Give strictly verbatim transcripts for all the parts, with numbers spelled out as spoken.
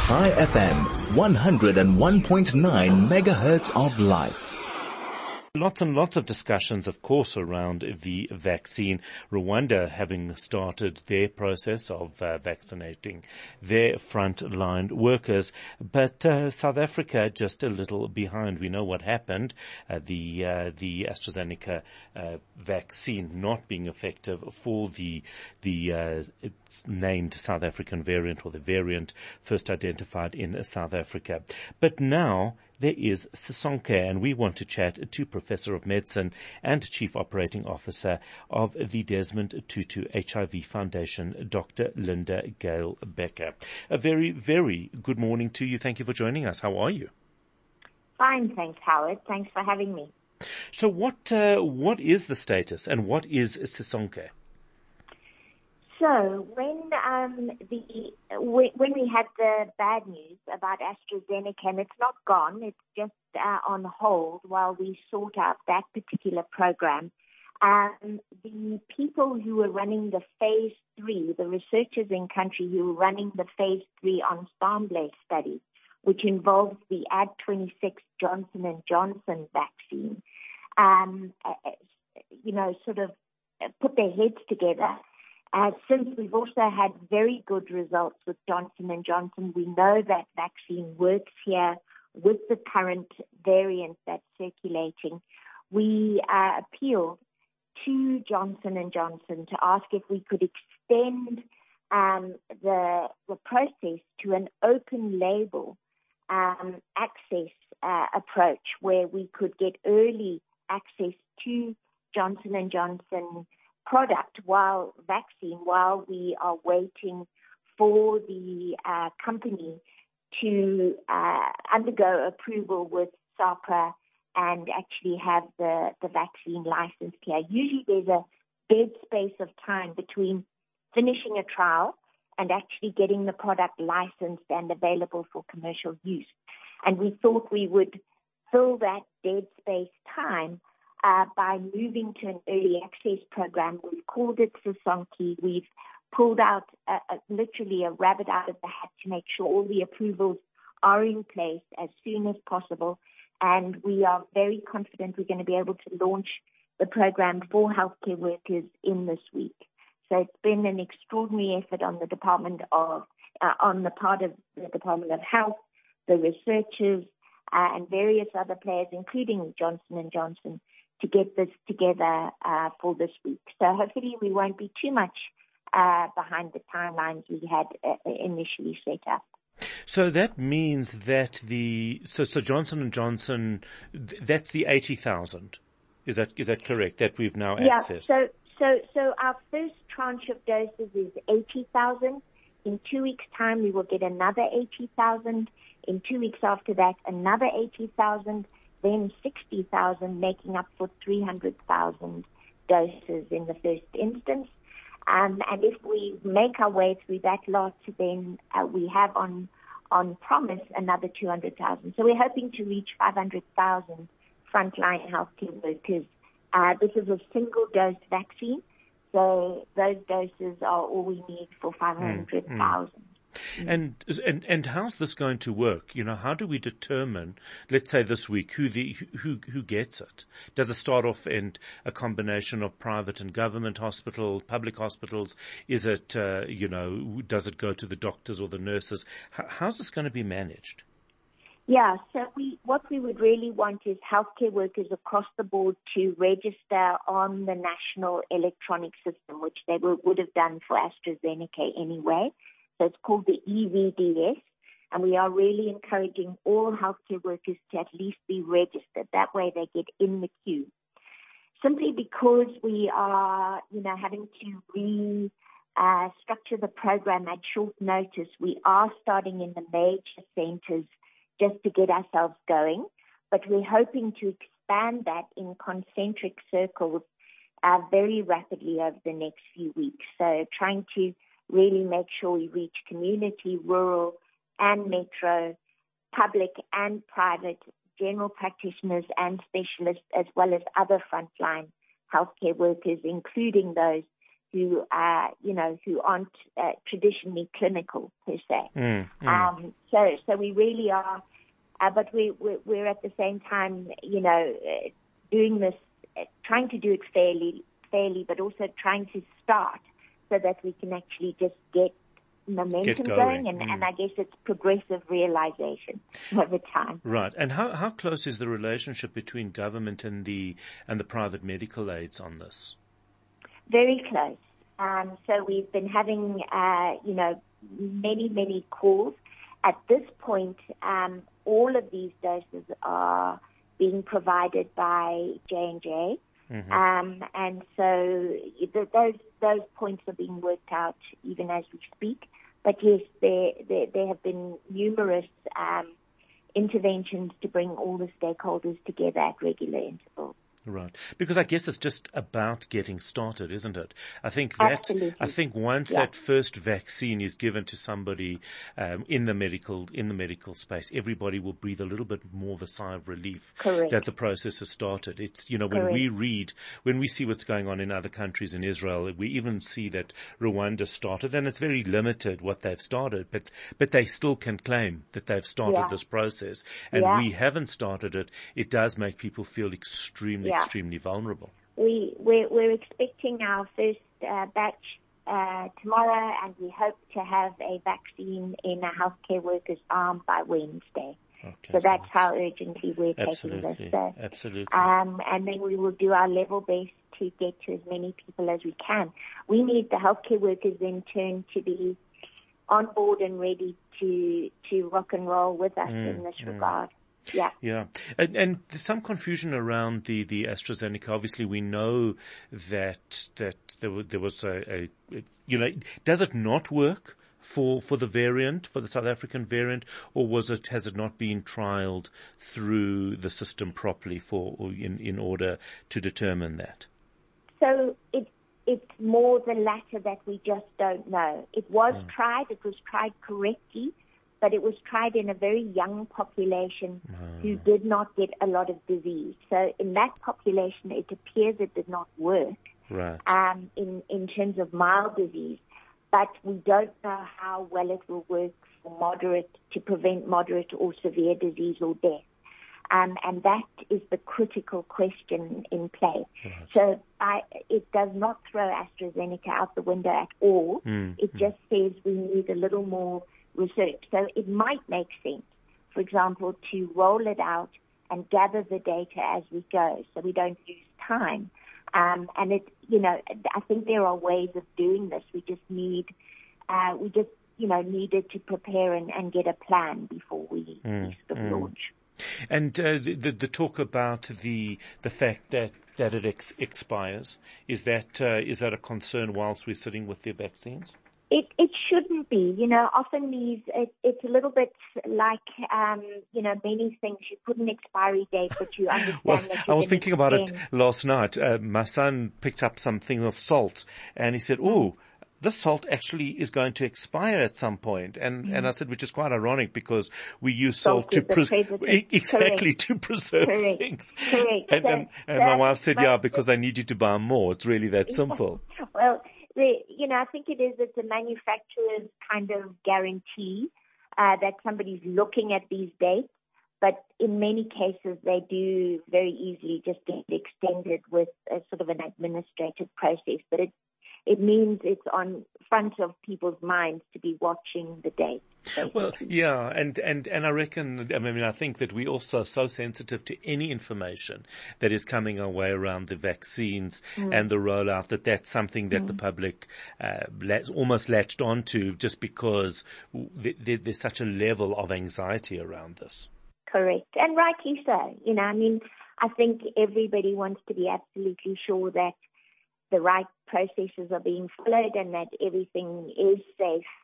High F M, one oh one point nine megahertz of life. Lots and lots of discussions, of course, around the vaccine. Rwanda having started their process of uh, vaccinating their frontline workers, but uh, South Africa just a little behind. We know what happened. Uh, the uh, the AstraZeneca uh, vaccine not being effective for the the uh, it's named South African variant, or the variant first identified in South Africa. But now there is Sisonke, and we want to chat to Professor of Medicine and Chief Operating Officer of the Desmond Tutu H I V Foundation, Doctor Linda Gale Becker. A very, very good morning to you. Thank you for joining us. How are you? Fine, thanks, Howard. Thanks for having me. So what uh, what is the status, and what is Sisonke? So when um, the when we had the bad news about AstraZeneca, and it's not gone, it's just uh, on hold while we sort out that particular program. Um, the people who were running the phase three, the researchers in country who were running the phase three ensemble study, which involves the A D twenty-six Johnson and Johnson vaccine, um, you know, sort of put their heads together. Uh, since we've also had very good results with Johnson and Johnson, we know that vaccine works here with the current variant that's circulating. We uh, appealed to Johnson and Johnson to ask if we could extend um, the the process to an open label um, access uh, approach, where we could get early access to Johnson and Johnson product while vaccine, while we are waiting for the uh, company to uh, undergo approval with SAHPRA and actually have the, the vaccine licensed here. Usually there's a dead space of time between finishing a trial and actually getting the product licensed and available for commercial use. And we thought we would fill that dead space time Uh, by moving to an early access program. We've called it Sisonke. We've pulled out a, a, literally a rabbit out of the hat to make sure all the approvals are in place as soon as possible. And we are very confident we're going to be able to launch the program for healthcare workers in this week. So it's been an extraordinary effort on the Department of, uh, on the part of the Department of Health, the researchers, uh, and various other players, including Johnson and Johnson, to get this together uh, for this week. So hopefully we won't be too much uh, behind the timelines we had uh, initially set up. So that means that the so, so Johnson and Johnson, that's the eighty thousand. Is that is that correct? That we've now yeah, accessed. Yeah. So so so our first tranche of doses is eighty thousand. In two weeks' time, we will get another eighty thousand. In two weeks after that, another eighty thousand. Then sixty thousand, making up for three hundred thousand doses in the first instance. Um, and if we make our way through that lot, then uh, we have on on promise another two hundred thousand. So we're hoping to reach five hundred thousand frontline healthcare workers. Uh, this is a single-dose vaccine, so those doses are all we need for five hundred thousand. Mm, mm. And, and, and how's this going to work? You know, how do we determine, let's say this week, who the, who, who gets it? Does it start off in a combination of private and government hospitals, public hospitals? Is it, uh, you know, does it go to the doctors or the nurses? How, how's this going to be managed? Yeah, so we, what we would really want is healthcare workers across the board to register on the national electronic system, which they will, would have done for AstraZeneca anyway. So it's called the E V D S, and we are really encouraging all healthcare workers to at least be registered. That way they get in the queue. Simply because we are, you know, having to re uh, structure the program at short notice, we are starting in the major centers just to get ourselves going, but we're hoping to expand that in concentric circles uh, very rapidly over the next few weeks. So trying to really make sure we reach community, rural, and metro, public and private, general practitioners and specialists, as well as other frontline healthcare workers, including those who are, you know, who aren't uh, traditionally clinical per se. Mm, mm. Um, so, so we really are, uh, but we, we're, we're at the same time, you know, uh, doing this, uh, trying to do it fairly, fairly, but also trying to start so that we can actually just get momentum Get going, going, and, mm. and I guess it's progressive realization over time. Right. And how, how close is the relationship between government and the and the private medical aids on this? Very close. Um, so we've been having, uh, you know, many, many calls. At this point, um, all of these doses are being provided by J and J. Mm-hmm. Um, and so the, those those points are being worked out even as we speak. But yes, there there, there have been numerous um, interventions to bring all the stakeholders together at regular intervals. Right. Because I guess it's just about getting started, isn't it? I think that, Absolutely. I think once yeah. that first vaccine is given to somebody, um, in the medical, in the medical space, everybody will breathe a little bit more of a sigh of relief. Correct. That the process has started. It's, you know, when Correct. we read, when we see what's going on in other countries in Israel, we even see that Rwanda started, and it's very limited what they've started, but, but they still can claim that they've started yeah. this process. And yeah. we haven't started it. It does make people feel extremely yeah. extremely vulnerable. We, we're, we're expecting our first uh, batch uh, tomorrow, and we hope to have a vaccine in a healthcare workers' arm by Wednesday. Okay, so that's how urgently we're absolutely, taking this. So, absolutely. Um, and then we will do our level best to get to as many people as we can. We need the healthcare workers in turn to be on board and ready to to rock and roll with us mm, in this mm. regard. Yeah. Yeah. And, and there's some confusion around the, the AstraZeneca. Obviously, we know that, that there was, there was a, a, you know, does it not work for, for the variant, for the South African variant, or was it, has it not been trialed through the system properly for, or in, in order to determine that? So it, it's more the latter that we just don't know. It was oh. tried, it was tried correctly, but it was tried in a very young population oh. who did not get a lot of disease. So in that population, it appears it did not work right. um, in, in terms of mild disease. But we don't know how well it will work for moderate, to prevent moderate or severe disease or death. Um, and that is the critical question in play. Right. So I, it does not throw AstraZeneca out the window at all. Mm. It mm. just says we need a little more research. So it might make sense, for example, to roll it out and gather the data as we go so we don't lose time. Um, and it, you know, I think there are ways of doing this. We just need, uh, we just, you know, needed to prepare and, and get a plan before we, mm. we sort of mm. launch. And uh, the, the talk about the the fact that, that it ex- expires, is that uh, is that a concern whilst we're sitting with the vaccines? It it shouldn't be. You know, often these, it, it's a little bit like, um, you know, many things. You put an expiry date, but you understand well, that I was thinking about extend. it last night. Uh, my son picked up something of salt, and he said, oh, this salt actually is going to expire at some point. And, mm. and I said, which is quite ironic because we use salt, salt to preserve, exactly, Correct. to preserve Correct. things. Correct. And, so, and, and so my wife said, but, yeah, because they need you to buy more. It's really that simple. Well, the, you know, I think it is, it's a manufacturer's kind of guarantee, uh, that somebody's looking at these dates. But in many cases, they do very easily just get extended with a sort of an administrative process. But it It means it's on front of people's minds to be watching the date. Basically. Well, yeah, and, and, and I reckon, I mean, I think that we also are so sensitive to any information that is coming our way around the vaccines mm. and the rollout that that's something that mm. the public uh, lat- almost latched onto just because th- th- there's such a level of anxiety around this. Correct, and rightly so. You know, I mean, I think everybody wants to be absolutely sure that the right processes are being followed and that everything is safe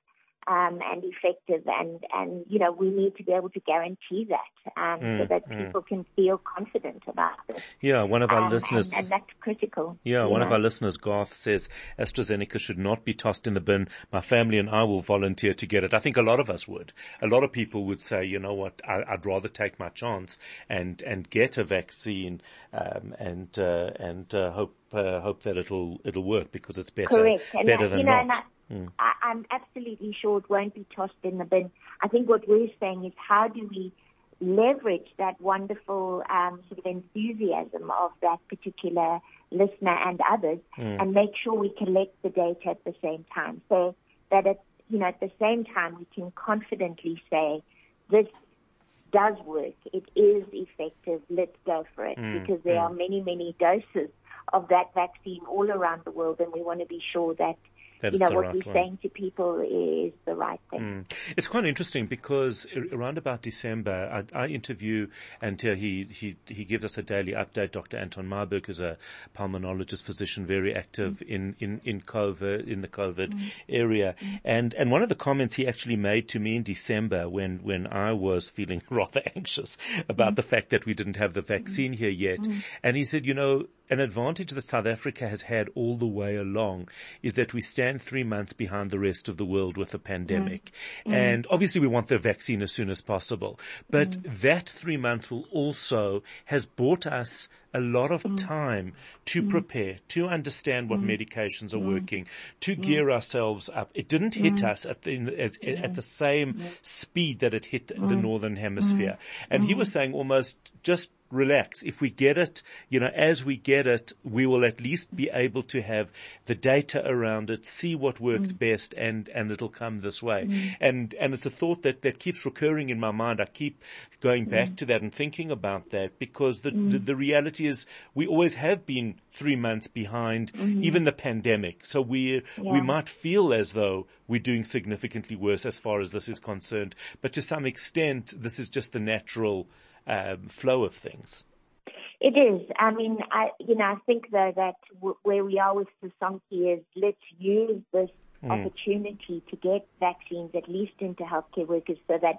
um, and effective. And, and, you know, we need to be able to guarantee that um, mm, so that mm. people can feel confident about it. Yeah, one of our um, listeners... And, and that's critical. Yeah, one know. of our listeners, Garth, says AstraZeneca should not be tossed in the bin. My family and I will volunteer to get it. I think a lot of us would. A lot of people would say, you know what, I, I'd rather take my chance and, and get a vaccine um, and uh, and uh, hope uh, hope that it'll it'll work because it's better Correct. And better that, than you know, not. And I, I, I'm absolutely sure it won't be tossed in the bin. I think what we're saying is how do we leverage that wonderful um, sort of enthusiasm of that particular listener and others, mm. and make sure we collect the data at the same time, so that at you know at the same time we can confidently say this does work, it is effective, let's go for it, mm. because there mm. are many many doses of that vaccine all around the world, and we want to be sure that. That you know, what right we're one. saying to people is the right thing. Mm. It's quite interesting because around about December, I, I interview, and uh, he, he, he gives us a daily update, Doctor Anton Marburg, who's a pulmonologist physician, very active mm. in, in, in COVID, in the COVID mm. area. Mm. And, and one of the comments he actually made to me in December when, when I was feeling rather anxious about mm. the fact that we didn't have the vaccine mm. here yet. Mm. And he said, you know, an advantage that South Africa has had all the way along is that we stand three months behind the rest of the world with the pandemic. Mm. And obviously we want the vaccine as soon as possible. But mm. that three months will also has brought us a lot of time to mm. prepare, to understand what mm. medications are mm. working, to mm. gear ourselves up. It didn't hit mm. us at the, as, mm. at the same mm. speed that it hit mm. the Northern Hemisphere. Mm. And mm. he was saying almost just relax. If we get it, you know, as we get it, we will at least be able to have the data around it, see what works mm. best, and, and it'll come this way. Mm. And, and it's a thought that, that keeps recurring in my mind. I keep going back mm. to that and thinking about that because the, mm. the, the reality is we always have been three months behind, mm. even the pandemic. So we, yeah. we might feel as though we're doing significantly worse as far as this is concerned. But to some extent, this is just the natural Um, flow of things. It is. I mean, I, you know, I think though that w- where we are with Sisonke is let's use this mm. opportunity to get vaccines at least into healthcare workers so that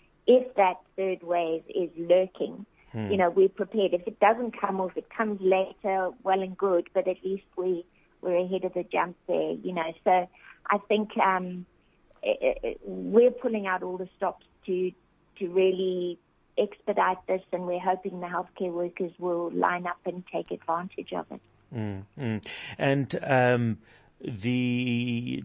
if that third wave is lurking, mm. you know, we're prepared. If it doesn't come or if it comes later, well and good, but at least we, we're ahead of the jump there, you know. So I think um, it, it, we're pulling out all the stops to to really expedite this, and we're hoping the healthcare workers will line up and take advantage of it. Mm, mm. And um, the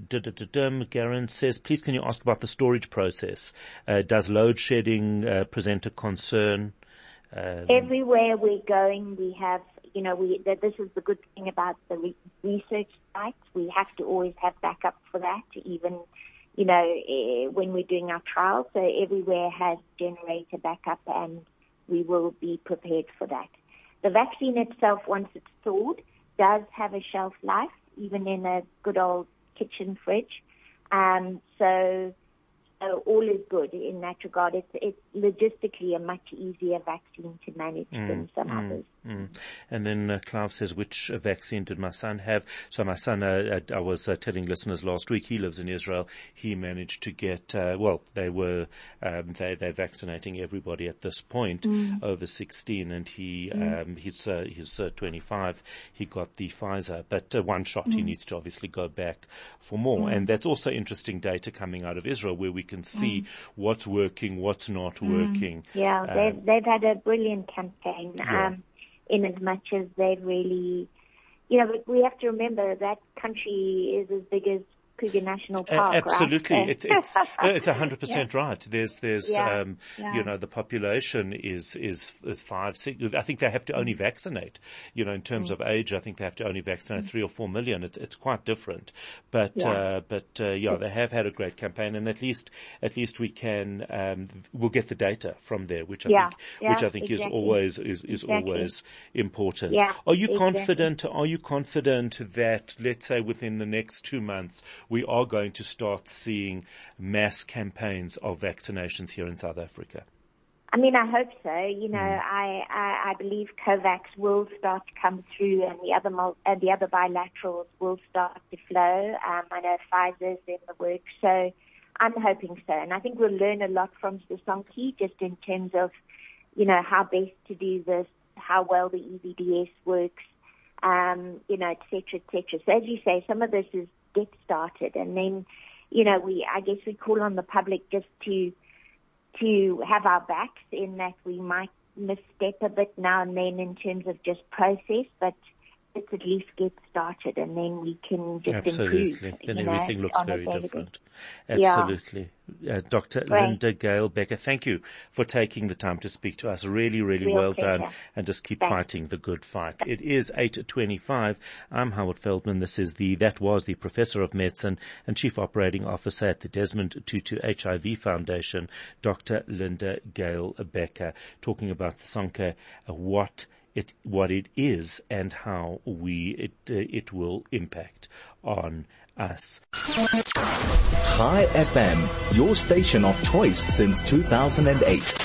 Garen says, please can you ask about the storage process? Uh, does load shedding uh, present a concern? Um, Everywhere we're going, we have, you know, we this is the good thing about the re- research sites. We have to always have backup for that, even you know, uh, when we're doing our trials. So everywhere has generator backup, and we will be prepared for that. The vaccine itself, once it's stored, does have a shelf life, even in a good old kitchen fridge. Um, so, so all is good in that regard. It's, it's logistically a much easier vaccine to manage mm, than some mm, others. Mm. And then uh, Clive says, which uh, vaccine did my son have? So my son, uh, I was uh, telling listeners last week, he lives in Israel. He managed to get, uh, well, they were, um, they, they're vaccinating everybody at this point mm. over sixteen, and he, mm. um, he's, uh, he's uh, twenty-five. He got the Pfizer, but uh, one shot. Mm. He needs to obviously go back for more. Mm. And that's also interesting data coming out of Israel where we can see mm. what's working, what's not mm. working. Yeah, um, they've, they've had a brilliant campaign. Yeah. Um, in as much as they've really, you know, we have to remember that country is as big as Kruger National Park, uh, absolutely. Right? It's it's it's a hundred percent right. There's there's yeah. um yeah. you know, the population is is is five six. I think they have to only vaccinate. You know, in terms mm. of age, I think they have to only vaccinate mm. three or four million. It's it's quite different. But yeah. uh, but uh, yeah, they have had a great campaign, and at least at least we can um we'll get the data from there, which I yeah. think yeah, which I think exactly. is always is is exactly. always important. Yeah, are you exactly. confident? Are you confident that, let's say, within the next two months we are going to start seeing mass campaigns of vaccinations here in South Africa? I mean, I hope so. You know, mm. I, I, I believe COVAX will start to come through, and the other mul- uh, the other bilaterals will start to flow. Um, I know Pfizer's in the works, so I'm hoping so. And I think we'll learn a lot from Sisonke just in terms of, you know, how best to do this, how well the E V D S works, um, you know, et cetera, et cetera. So as you say, some of this is get started. And then, you know, we, I guess we call on the public just to, to have our backs in that we might misstep a bit now and then in terms of just process, but let's at least get started and then we can just Absolutely. improve. Then you everything know, looks on a very daily different. basis. Absolutely. Yeah. Uh, Doctor Right. Linda Gale Becker, thank you for taking the time to speak to us. Really, really Real well pleasure. done. And just keep Thanks. fighting the good fight. It is eight twenty-five. I'm Howard Feldman. This is the, that was the Professor of Medicine and Chief Operating Officer at the Desmond Tutu H I V Foundation, Doctor Linda Gale Becker, talking about Sisonke, uh, what It, what it is and how we it uh, it will impact on us. Chai F M, your station of choice since two thousand eight.